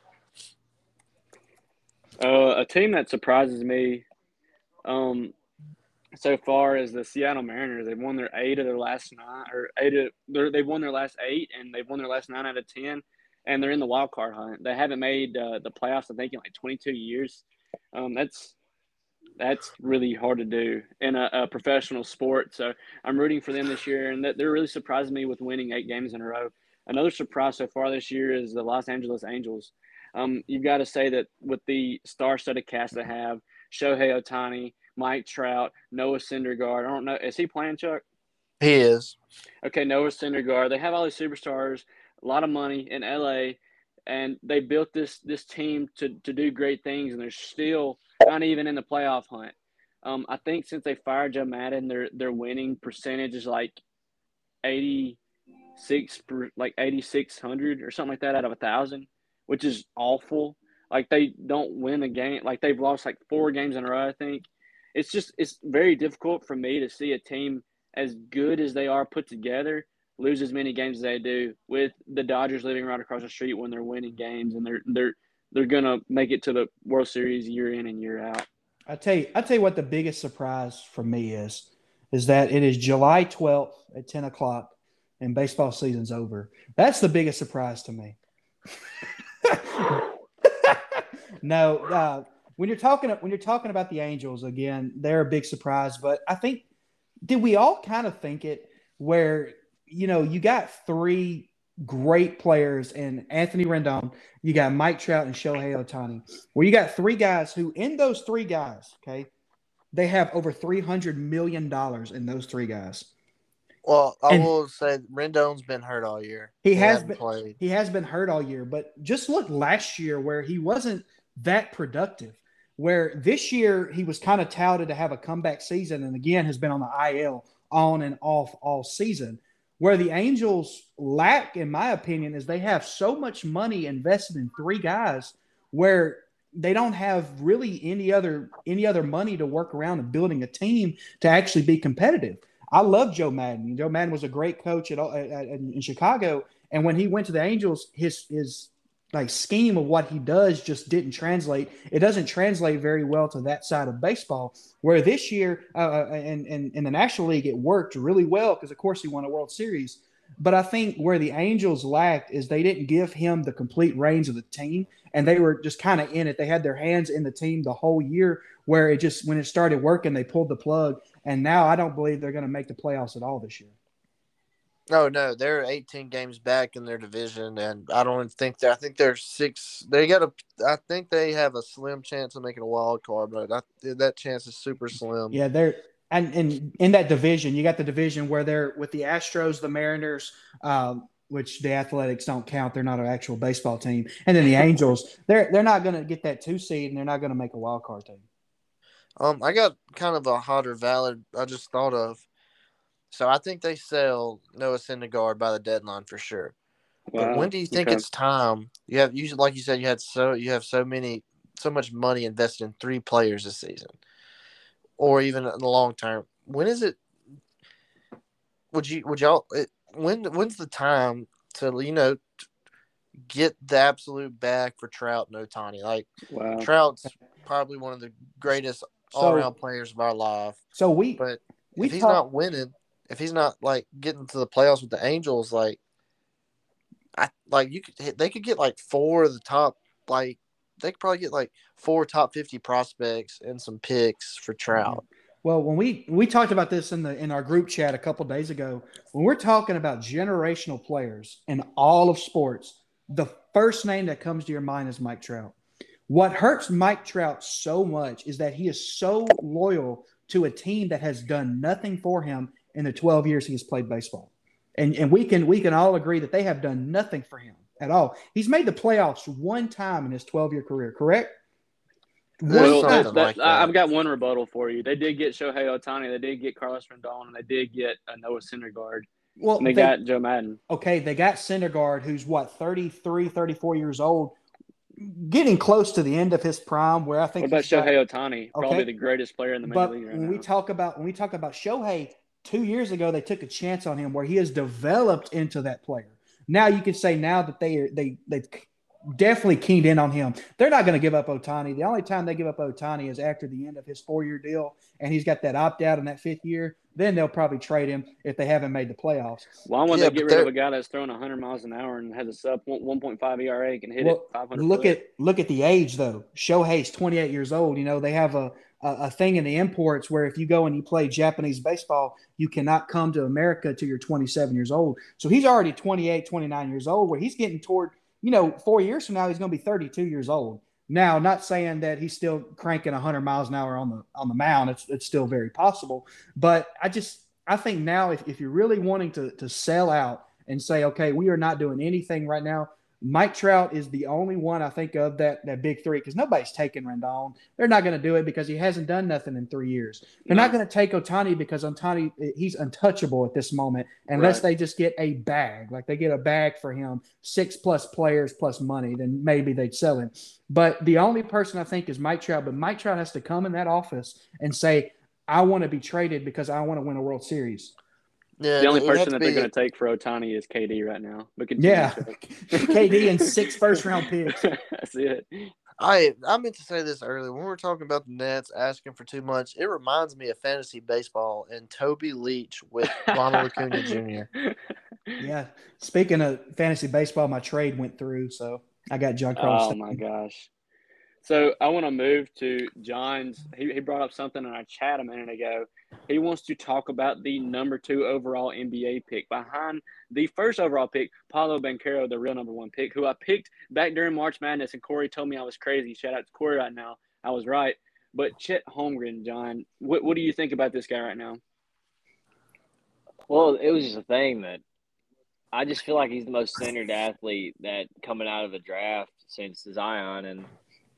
Uh, a team that surprises me um, so far is the Seattle Mariners. They've won their eight of their last nine, or eight of they're- they've won their last eight, and they've won their last nine out of ten, and they're in the wild card hunt. They haven't made uh, the playoffs, I think, in like twenty-two years. Um, that's that's really hard to do in a, a professional sport. So I'm rooting for them this year, and that they're really surprising me with winning eight games in a row. Another surprise so far this year is the Los Angeles Angels. Um, you've got to say that with the star-studded cast they have, Shohei Ohtani, Mike Trout, Noah Syndergaard. I don't know. Is he playing, Chuck? He is. Okay, Noah Syndergaard. They have all these superstars, a lot of money in L A, and they built this this team to, to do great things, and they're still not even in the playoff hunt. Um, I think since they fired Joe Madden, their their winning percentage is like eighty-six, per, like eighty-six hundred or something like that out of a thousand, which is awful. Like they don't win a game. Like they've lost like four games in a row, I think. It's just it's very difficult for me to see a team as good as they are put together lose as many games as they do with the Dodgers living right across the street when they're winning games, and they're they're they're gonna make it to the World Series year in and year out. I tell you, I tell you what the biggest surprise for me is, is that it is July twelfth at ten o'clock, and baseball season's over. That's the biggest surprise to me. no, uh, when you're talking when you're talking about the Angels again, they're a big surprise. But I think did we all kind of think it where you know you got three great players in Anthony Rendon, you got Mike Trout and Shohei Ohtani, where you got three guys who, in those three guys, okay, they have over three hundred million dollars in those three guys. Well, I And- will say Rendon's been hurt all year. He has hasn't been played. he has been hurt all year, but just look last year where he wasn't that productive. where this year he was kind of touted to have a comeback season and again has been on the I L on and off all season. Where the Angels lack, in my opinion, is they have so much money invested in three guys where they don't have really any other any other money to work around and building a team to actually be competitive. I love Joe Madden. Joe Madden was a great coach at, at, at in Chicago, and when he went to the Angels, his his like scheme of what he does just didn't translate. It doesn't translate very well to that side of baseball. Where this year, uh, in, in in the National League, it worked really well because, of course, he won a World Series. But I think where the Angels lacked is they didn't give him the complete reins of the team, and they were just kind of in it. They had their hands in the team the whole year, where it just when it started working, they pulled the plug. And now I don't believe they're going to make the playoffs at all this year. No, no, they're eighteen games back in their division, and I don't think they I think they're six. They got a. I think they have a slim chance of making a wild card, but I, that chance is super slim. Yeah, they're and, and in that division, you got the division where they're with the Astros, the Mariners, um, which the Athletics don't count; they're not an actual baseball team, and then the Angels. They're they're not going to get that two seed, and they're not going to make a wild card team. Um, I got kind of a hotter valid. I just thought of. So I think they sell Noah Syndergaard by the deadline for sure. Wow. But when do you think Okay. it's time? You have you like you said you had so you have so many so much money invested in three players this season, or even in the long term. When is it? Would you would y'all it, when when's the time to you know get the absolute bag for Trout and Ohtani? Like Wow. Trout's probably one of the greatest So- all around players of our life, So we but we if he's talk- not winning, if he's not like getting to the playoffs with the Angels, like I like you could they could get like four of the top like they could probably get like four top fifty prospects and some picks for Trout. Well, when we we talked about this in the in our group chat a couple days ago, when we're talking about generational players in all of sports, the first name that comes to your mind is Mike Trout. What hurts Mike Trout so much is that he is so loyal to a team that has done nothing for him in the twelve years he has played baseball. And and we can we can all agree that they have done nothing for him at all. He's made the playoffs one time in his twelve-year career, correct? One Well, something that, time. that, like that. I- I've got one rebuttal for you. They did get Shohei Ohtani. They did get Carlos Rendon, and they did get uh, Noah Syndergaard. Well, And they, they- got Joe Madden. okay, they got Syndergaard, who's what, thirty-three, thirty-four years old, getting close to the end of his prime. Where I think What about he's got- Shohei Ohtani? Probably Okay. the greatest player in the major But league right when now. we talk about when we talk about Shohei, two years ago they took a chance on him where he has developed into that player. Now you can say now that they are they they definitely keyed in on him. They're not going to give up Ohtani. The only time they give up Ohtani is after the end of his four-year deal, and he's got that opt-out in that fifth year. Then they'll probably trade him if they haven't made the playoffs. Why would Yeah, they get but rid of they're- a guy that's throwing one hundred miles an hour and has a sub one point five E R A, can hit Well, it five hundred Look foot? at look at the age though. Shohei's twenty-eight years old. You know they have a, a a thing in the imports where if you go and you play Japanese baseball, you cannot come to America till you're twenty-seven years old. So he's already twenty-eight, twenty-nine years old. Where he's getting toward you know four years from now he's going to be thirty-two years old. Now, not saying that he's still cranking one hundred miles an hour on the on the mound. It's it's still very possible. But I just I think now if, if you're really wanting to to sell out and say, okay, we are not doing anything right now. Mike Trout is the only one I think of that that big three because nobody's taking Rendon. They're not going to do it because he hasn't done nothing in three years. They're No. not going to take Ohtani because Ohtani he's untouchable at this moment unless Right. they just get a bag, like they get a bag for him, six plus players plus money, then maybe they'd sell him. But the only person I think is Mike Trout. But Mike Trout has to come in that office and say, "I want to be traded because I want to win a World Series." Yeah, The only it would have person to that they're be- going to take for Ohtani is K D right now. But continue, Yeah, Chuck. K D and six first round picks. That's it. I I meant to say this earlier when we were talking about the Nets asking for too much. It reminds me of fantasy baseball and Toby Leach with Ronald Acuna Junior Yeah. Speaking of fantasy baseball, my trade went through, so I got John Carlos. Oh my gosh. So I want to move to John's. He, he brought up something in our chat a minute ago. He wants to talk about the number two overall N B A pick behind the first overall pick, Paulo Banchero, the real number one pick, who I picked back during March Madness. And Corey told me I was crazy. Shout out to Corey right now. I was right. But Chet Holmgren, John, what, what do you think about this guy right now? Well, it was just a thing that I just feel like he's the most centered athlete that coming out of the draft since Zion, and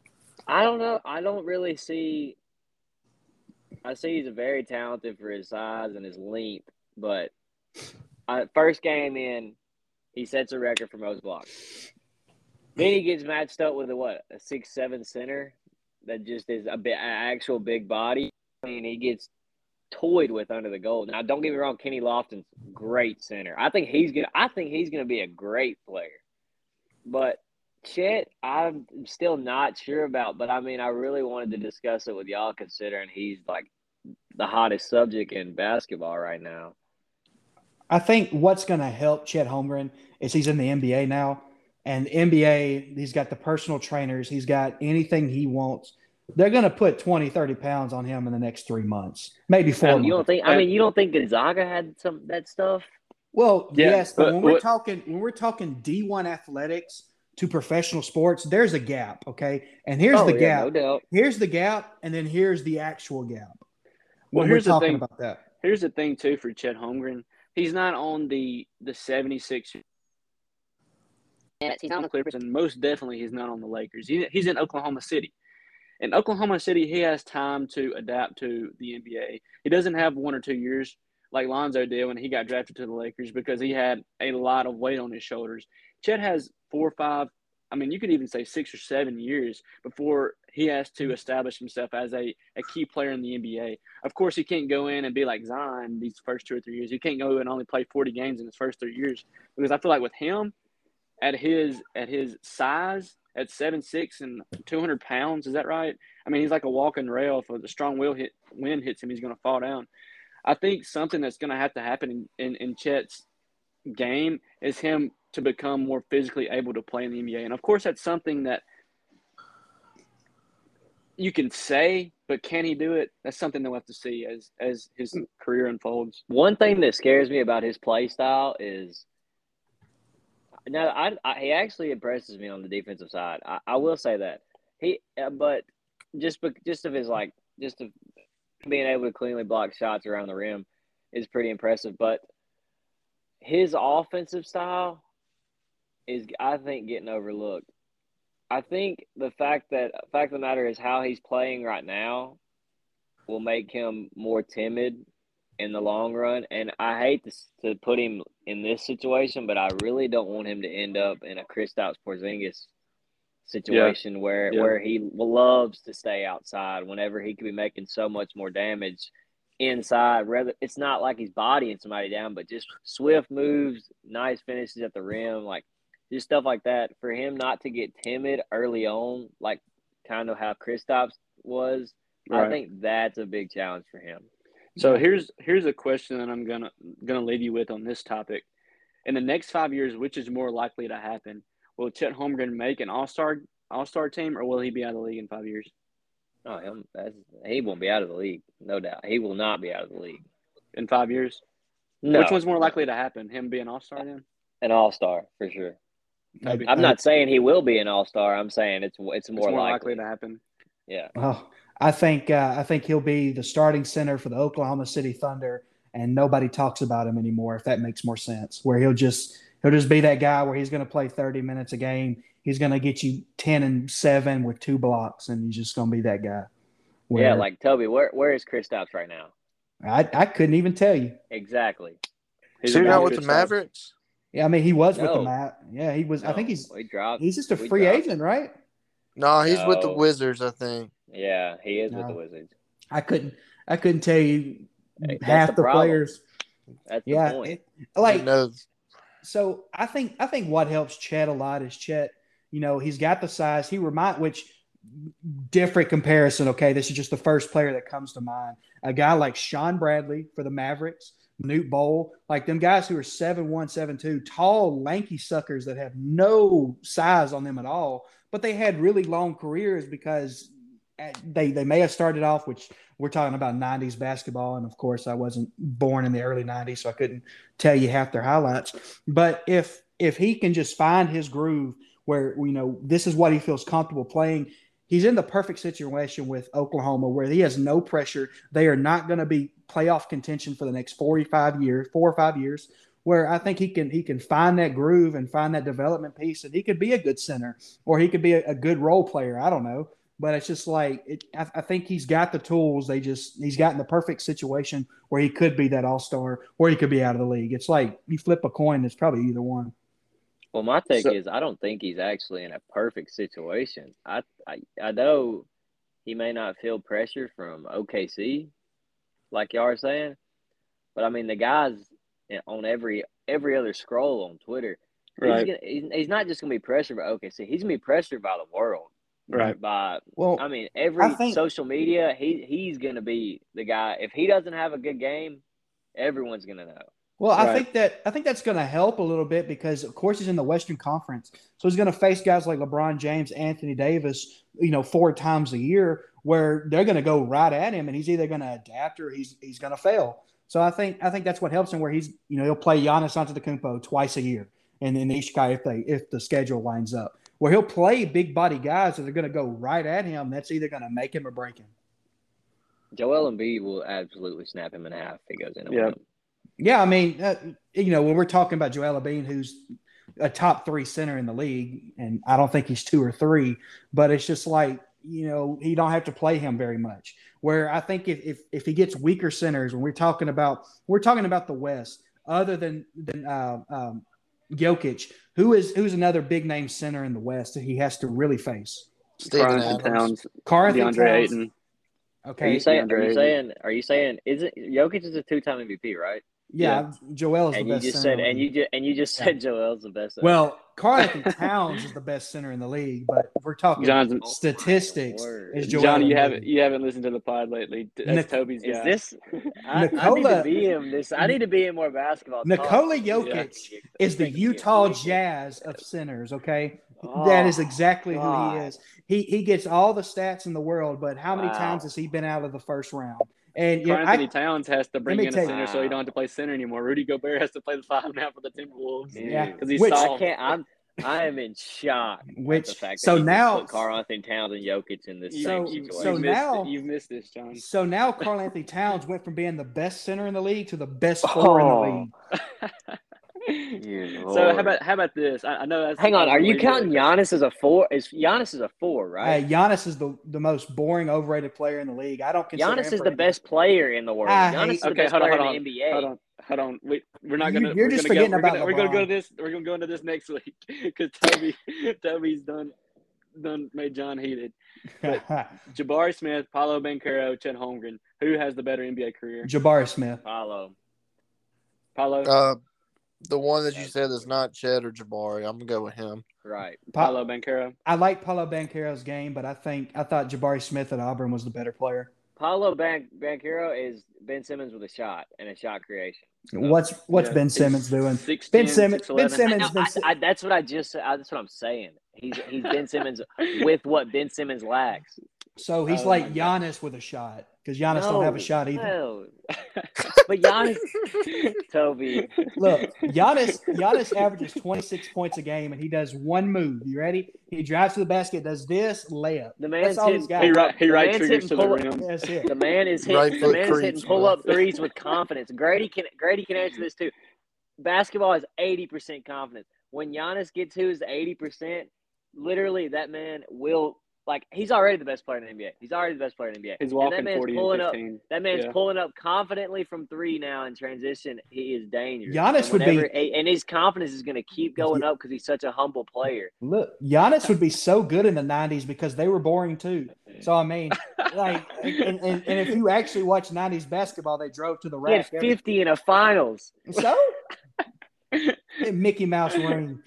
I don't know. I don't really see. I see he's very talented for his size and his length, but I, first game in, he sets a record for most blocks. Then he gets matched up with a what a six seven center that just is a bit an actual big body. I mean, he gets toyed with under the goal. Now, don't get me wrong, Kenny Lofton's great center. I think he's gonna. I think he's gonna be a great player. But Chet, I'm still not sure about. But I mean, I really wanted to discuss it with y'all, considering he's like the hottest subject in basketball right now. I think what's going to help Chet Holmgren is he's in the N B A now. And the N B A, he's got the personal trainers. He's got anything he wants. They're going to put twenty, thirty pounds on him in the next three months, maybe four Um, you don't months. think? I mean, you don't think Gonzaga had some that stuff? Well, Yeah, yes, but, but when we're what- talking when we're talking D one athletics to professional sports, there's a gap, okay? And here's Oh, the yeah, gap. no doubt. Here's the gap, and then here's the actual gap. Well, When here's we're the talking thing. about that. Here's the thing too for Chet Holmgren. He's not on the the seventy-six. He's not on the Clippers, and most definitely he's not on the Lakers. He, he's in Oklahoma City. In Oklahoma City, he has time to adapt to the N B A. He doesn't have one or two years like Lonzo did when he got drafted to the Lakers because he had a lot of weight on his shoulders. Chet has four or five, I mean, you could even say six or seven years before he has to establish himself as a, a key player in the N B A. Of course, he can't go in and be like Zion these first two or three years. He can't go and only play forty games in his first three years because I feel like with him, at his at his size, at seven six and two hundred pounds, is that right? I mean, he's like a walking rail. If a strong wind, hit, wind hits him, he's going to fall down. I think something that's going to have to happen in, in, in Chet's game is him to become more physically able to play in the N B A. And, of course, that's something that you can say, but can he do it? That's something that we'll have to see as, as his career unfolds. One thing that scares me about his play style is now I, I he actually impresses me on the defensive side. I, I will say that he, uh, but just just of his like just of being able to cleanly block shots around the rim is pretty impressive. But his offensive style is, I think, getting overlooked. I think the fact that fact of the matter is how he's playing right now will make him more timid in the long run. And I hate to, to put him in this situation, but I really don't want him to end up in a Kristaps Porzingis situation yeah. where yeah. where he loves to stay outside whenever he could be making so much more damage inside. Rather, it's not like he's bodying somebody down, but just swift moves, nice finishes at the rim, like just stuff like that. For him not to get timid early on, like kind of how Kristaps was, right. I think that's a big challenge for him. So here's here's a question that I'm gonna gonna leave you with on this topic. In the next five years, which is more likely to happen? Will Chet Holmgren make an all-star all-star team, or will he be out of the league in five years? Oh, him, that's, he won't be out of the league, no doubt. He will not be out of the league in five years. No. Which one's more likely to happen? Him being an all-star then? An all-star for sure. Maybe. I'm not saying he will be an all-star. I'm saying it's it's more, it's more likely. likely to happen. Yeah. Oh, I think uh, I think he'll be the starting center for the Oklahoma City Thunder, and nobody talks about him anymore. If that makes more sense, where he'll just he'll just be that guy where he's going to play thirty minutes a game. He's going to get you ten and seven with two blocks, and he's just going to be that guy. Where, yeah, like Toby, where where is Kristaps right now? I I couldn't even tell you exactly. He's so not with the Mavericks. Yeah, I mean he was no. with the Mav. Yeah, he was. No. I think he's we dropped, he's just a free dropped. agent, right? No, he's no. with the Wizards, I think. Yeah, he is no. with the Wizards. I couldn't I couldn't tell you hey, half the, the players. That's the yeah, point. It, like knows. So I think I think what helps Chet a lot is Chet. You know, he's got the size. He remind which different comparison. Okay, this is just the first player that comes to mind. A guy like Sean Bradley for the Mavericks, Newt Bowl, like them guys who are seven one, seven two, tall, lanky suckers that have no size on them at all, but they had really long careers because they they may have started off, which we're talking about nineties basketball, and of course I wasn't born in the early nineties, so I couldn't tell you half their highlights. But if if he can just find his groove where, you know, this is what he feels comfortable playing, he's in the perfect situation with Oklahoma where he has no pressure. They are not going to be playoff contention for the next forty-five years, four or five years, where I think he can he can find that groove and find that development piece, and he could be a good center or he could be a, a good role player. I don't know. But it's just like it, I, I think he's got the tools. They just he's got in the perfect situation where he could be that all star, or he could be out of the league. It's like you flip a coin. It's probably either one. Well, my take So- is I don't think he's actually in a perfect situation. I, I I know he may not feel pressure from O K C, like y'all are saying, but I mean the guy's on every every other scroll on Twitter. He's, Right. gonna, he's, he's not just gonna be pressured by O K C. He's gonna be pressured by the world. Right. By Well, I mean every I think- social media. He he's gonna be the guy. If he doesn't have a good game, everyone's gonna know. Well, I Right. think that I think that's going to help a little bit because, of course, he's in the Western Conference, so he's going to face guys like LeBron James, Anthony Davis, you know, four times a year, where they're going to go right at him, and he's either going to adapt or he's he's going to fail. So I think I think that's what helps him, where he's you know he'll play Giannis Antetokounmpo twice a year, and then each guy if they if the schedule lines up, where he'll play big body guys that are going to go right at him. That's either going to make him or break him. Joel Embiid will absolutely snap him in half if he goes in. Yeah. Yeah. Yeah, I mean, uh, you know, when we're talking about Joel Embiid, who's a top three center in the league, and I don't think he's two or three, but it's just like, you know, he don't have to play him very much. Where I think if if, if he gets weaker centers, when we're talking about we're talking about the West, other than than uh, um, Jokic, who is who's another big name center in the West that he has to really face? Steven Carl Adams. Towns, Karl Anthony DeAndre Towns. Ayton. Okay, Are you saying? Are DeAndre you Ayton. saying? Are you saying? Isn't Jokic is a two-time M V P, right? yeah, Joel is And the you best just center. said, in the and league. you just and you just said Joel's the best. Well, Karl Anthony Towns is the best center in the league, but if we're talking Johnson. statistics, Word. is Joel Johnny, you Embiid. haven't you haven't listened to the pod lately. That's Nic- Toby's Is guy. this? I, I need Nikola- to be in this. I need to be in more basketball. talk. Nikola Yeah. Jokic is the Freaking Utah wicked. Jazz of centers, okay? Oh, that is exactly who God. he is. He he gets all the stats in the world, but how many Wow. times has he been out of the first round? And you Carl know, Anthony I, Towns has to bring me in a tell you- center so he Wow. don't have to play center anymore. Rudy Gobert has to play the five now for the Timberwolves. Yeah. because he's Which- soft. I can't. I'm. I am in shock. Which- at the fact so that he now- just put Karl Anthony Towns and Jokic in this You- same So- you- situation. so you've missed now- it. You've missed this, John. so now Karl Anthony Towns went from being the best center in the league to the best four in the Oh. league. Dear so Lord. how about how about this? I, I know that's Hang on, that's are you way counting good. Giannis as a four? Is Giannis is a four, right? Uh, Giannis is the, the most boring, overrated player in the league. I don't consider Giannis him is for the any- best player in the world. I Giannis hate- is the Okay, best hold on, player hold on, in the N B A. hold on, hold on. We we're not You- gonna. you're we're just gonna forgetting go, about we're gonna, we're gonna go LeBron. to this. We're gonna go into this next week because Toby Toby's done done made John heated. Jabari Smith, Paulo Banchero, Chet Holmgren. Who has the better N B A career? Jabari Smith. Paulo. Paulo. Uh, the one that you said is not Chet or Jabari. I'm gonna go with him. Right. Pa- Paulo Banchero. I like Paulo Banchero's game, but I think I thought Jabari Smith at Auburn was the better player. Paulo Ban- Banchero is Ben Simmons with a shot and a shot creation. What's what's Yeah, Ben he's Simmons doing? six Ben ten, Simmons. six Ben eleven. Simmons. No, Ben I, Si- I, that's what I just said. That's what I'm saying. He's he's Ben Simmons with what Ben Simmons lacks. so he's Oh, like my God. Giannis with a shot because Giannis don't have a No, shot either. no. But Giannis, Toby, Look, Giannis Giannis averages twenty-six points a game, and he does one move. You ready? He drives to the basket, does this layup. the man's That's all he's hitting. got. he right he The right man's triggers hitting to the pull- rim. That's it. The man is Right hitting. The foot man is creeps, hitting bro. pull up threes with confidence. Grady can Grady can answer this too. Basketball is eighty percent confidence. When Giannis gets to his eighty percent, literally that man will like he's already the best player in the N B A. He's already the best player in the N B A. He's And walking that man's forty pulling and up. fifteen. That man's Yeah. pulling up confidently from three now in transition. He is dangerous. Giannis And would be- whenever- and his confidence is going to keep going up because he's such a humble player. Look, Giannis would be so good in the nineties because they were boring too. So I mean, like, and, and, and if you actually watch nineties basketball, they drove to the He had rack. every- fifty in a finals. So Mickey Mouse ring.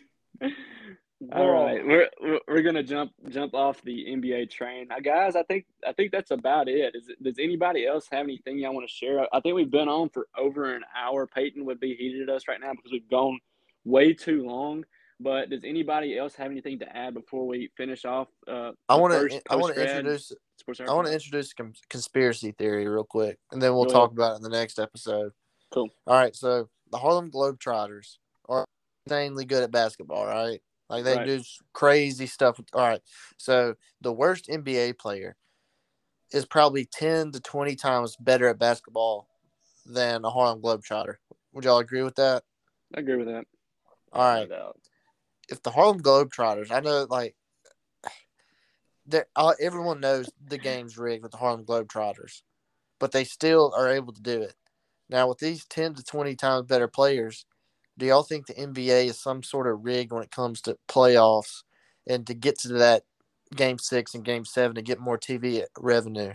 All right, we're we're- we're gonna jump jump off the N B A train, uh, guys. I think I think that's about it. Is, does anybody else have anything y'all want to share? I think we've been on for over an hour. Peyton would be heated at us right now because we've gone way too long. But does anybody else have anything to add before we finish off? Uh, I the want first to. I want to post-grad introduce. Sports I want to Archive? introduce a conspiracy theory real quick, and then we'll Go talk ahead. about it in the next episode. Cool. All right. So the Harlem Globetrotters are insanely good at basketball, right? Like they Right. do s- crazy stuff. With, all right. So the worst N B A player is probably ten to twenty times better at basketball than a Harlem Globetrotter. Would y'all agree with that? I agree with that. All right. No doubt. If the Harlem Globetrotters, I know like that uh, everyone knows the game's rigged with the Harlem Globetrotters, but they still are able to do it. Now, with these ten to twenty times better players, do y'all think the N B A is some sort of rigged when it comes to playoffs and to get to that game six and game seven to get more T V revenue?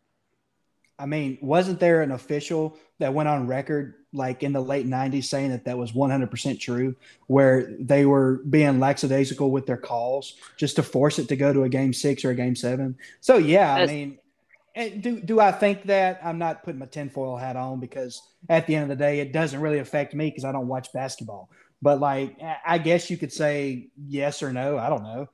I mean, wasn't there an official that went on record like in the late nineties saying that that was one hundred percent true, where they were being lackadaisical with their calls just to force it to go to a game six or a game seven? So, yeah, I That's- mean, and do, do I think that? I'm not putting my tinfoil hat on because at the end of the day, it doesn't really affect me because I don't watch basketball. But, like, I guess you could say yes or no. I don't know.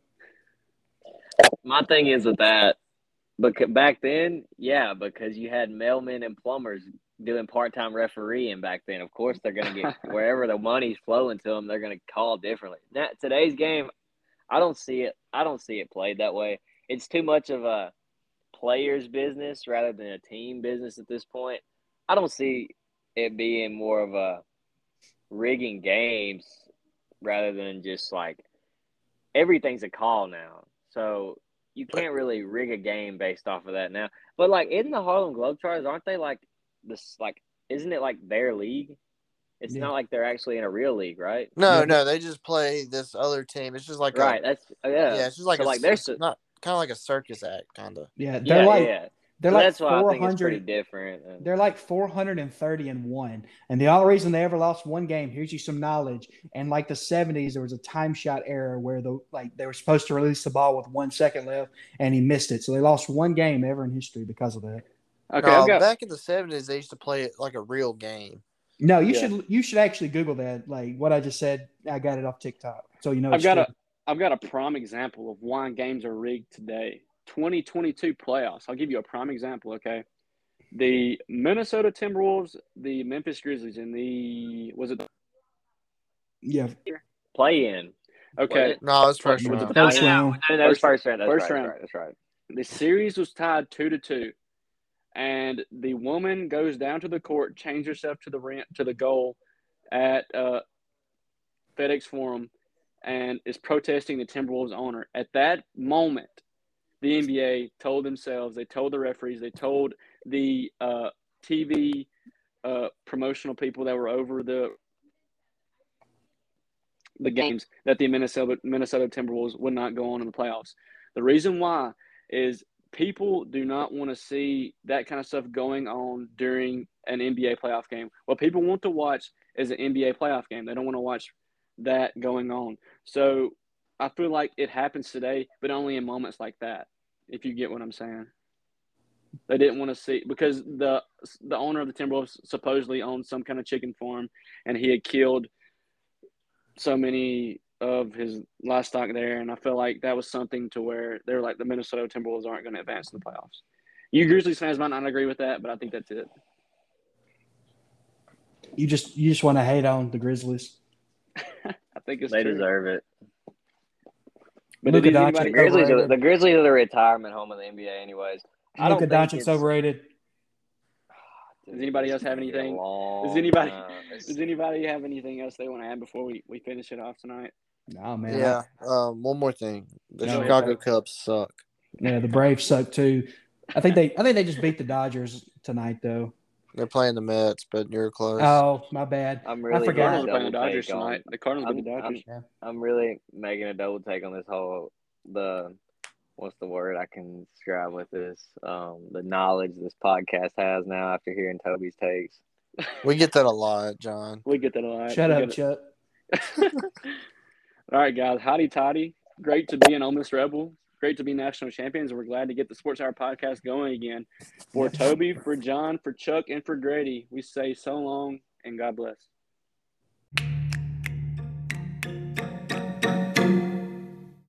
My thing is with that, but back then, yeah, because you had mailmen and plumbers doing part-time refereeing back then. Of course, they're going to get wherever the money's flowing to them, they're going to call differently. Now, today's game, I don't see it. I don't see it played that way. It's too much of a player's business rather than a team business at this point. I don't see it being more of a rigging games rather than just like everything's a call now. So you can't really rig a game based off of that now. But like in the Harlem Globetrotters, aren't they like this? Like, isn't it like their league? It's Yeah. not like they're actually in a real league, right? No, Yeah. no, they just play this other team. It's just like Right. a, That's yeah. yeah, it's just like so a, like they're it's not kind of like a circus act, kind of. Yeah, they're yeah, like yeah. they're So like that's why I four think it's pretty hundred. different. And, They're like four hundred thirty and one. And the only reason they ever lost one game, here's you some knowledge. And like the seventies, there was a time shot error where the like they were supposed to release the ball with one second left and he missed it. So they lost one game ever in history because of that. Okay, No, I've got back in the seventies, they used to play it like a real game. No, you Yeah. should you should actually Google that. Like what I just said, I got it off TikTok. So you know I've it's got true. a I've got a prime example of why games are rigged today. twenty twenty-two playoffs. I'll give you a prime example, okay? The Minnesota Timberwolves, the Memphis Grizzlies, and the was it Yeah. play in. okay? No, it's first Was it round. the First no, no, round. no, no, that's First- first round. That's first right, round. That's right. That's right. The series was tied two to two, and the woman goes down to the court, changes herself to the ramp to the goal at uh, FedEx Forum, and is protesting the Timberwolves owner. At that moment, the N B A told themselves, they told the referees, they told the uh, T V uh, promotional people that were over the the games that the Minnesota Minnesota Timberwolves would not go on in the playoffs. The reason why is people do not want to see that kind of stuff going on during an N B A playoff game. What people want to watch is an N B A playoff game. They don't want to watch that going on. So I feel like it happens today, but only in moments like that, if you get what I'm saying. They didn't want to see because the the owner of the Timberwolves supposedly owned some kind of chicken farm, and he had killed so many of his livestock there, and I feel like that was something to where they're like the Minnesota Timberwolves aren't going to advance in the playoffs. You Grizzlies fans might not agree with that, but I think that's it. You just you just want to hate on the Grizzlies. I think it's They true. deserve it. But Luka it is Doncic anybody, The Grizzlies, are, overrated. the Grizzlies are the retirement home of the N B A, anyways. I don't Luka think Doncic's it's- overrated. Does anybody else have It's gonna be a anything? long Does anybody time. It's- does anybody have anything else they want to add before we, we finish it off tonight? Oh man. Yeah. Um, one more thing. The No. Chicago Cubs suck. Yeah, the Braves suck too. I think they I think they just beat the Dodgers tonight though. They're playing the Mets, but you're close. Oh, my bad. I'm I really forgot. Cardinals are double playing the Dodgers take on- tonight. The Cardinals beat the I'm- Dodgers. Yeah. I'm really making a double take on this whole the what's the word I can describe with this um the knowledge this podcast has now after hearing Toby's takes. We get that a lot, John. We get that a lot. Shut We up, get it. Chuck. All right, guys. Hotty toddy. Great to be an Ole Miss Rebel. Great to be national champions. And we're glad to get the Sports Hour podcast going again. For Toby, for John, for Chuck, and for Grady, we say so long and God bless.